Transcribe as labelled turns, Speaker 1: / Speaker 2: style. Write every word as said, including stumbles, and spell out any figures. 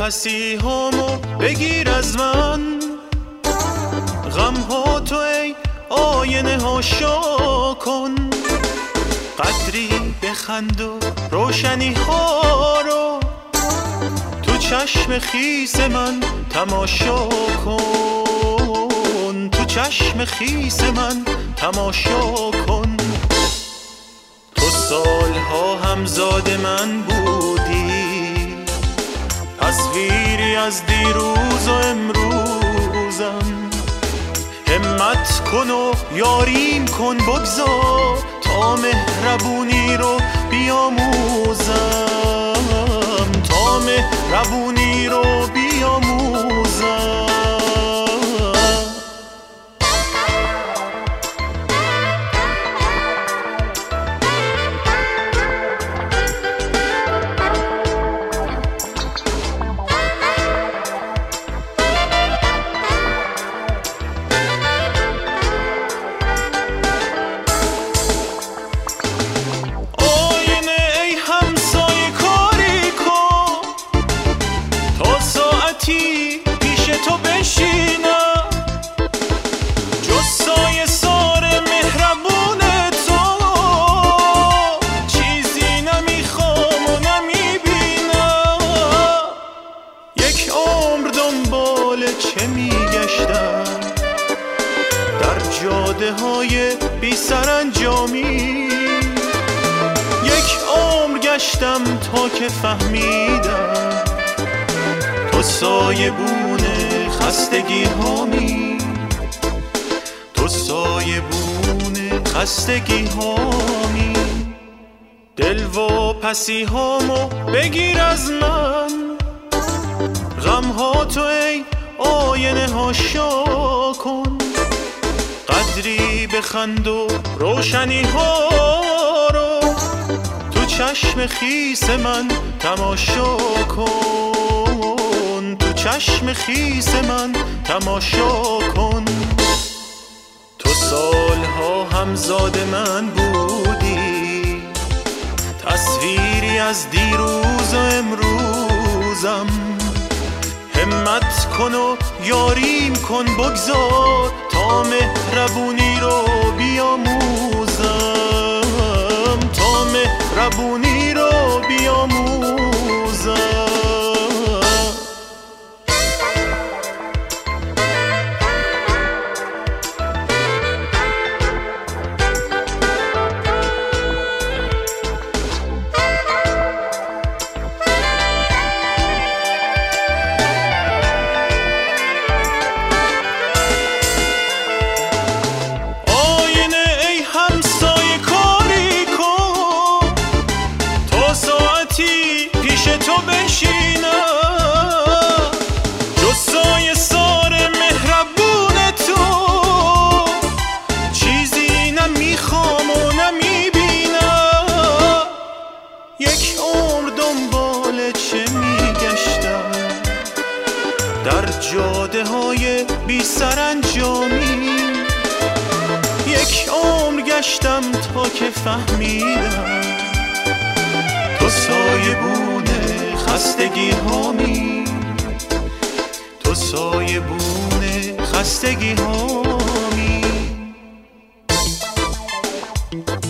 Speaker 1: پسی همو بگیر از من، غم ها تو ای آینه ها شا کن، قدری بخند و روشنی ها رو تو چشم خیس من تماشا کن، تو چشم خیس من تماشا کن. تو سالها همزاد من بودی، تصویری از دیروز و امروزم، همت کن و یاریم کن، بگذار تا مهربونی رو بیاموزم، تا مهربونی رو بیاموزم. پیش تو بشینم، جز سایه سار مهربون تو چیزی نمیخوام و نمیبینم. یک عمر دنبال چه میگشتم در جاده های بی سرانجامی، یک عمر گشتم تا که فهمیدم تو سایه بونه خستگی هامی، تو سایه بونه خستگی هامی. دل و پسی هامو بگیر از من، غم ها تو ای آینه ها شا کن، قدری بخند و روشنی ها رو تو چشم خیس من تماشا کن، تو چشم خیس من تماشا کن. تو سالها همزاد من بودی، تصویری از دیروز و امروزم، همت کن و یاریم کن، بگذار تا مهربونی رو بیاموزم، تا مهربونی رو بیاموزم. پیش تو بشینم، جز سایه سار مهربون تو چیزی نمیخوام و نمیبینم. یک عمر دنبال چه میگشتم در جاده های بی سرانجامی، یک عمر گشتم تا که فهمیدم تو سایه بونه خستگی هامی، تو سایه بونه خستگی هامی.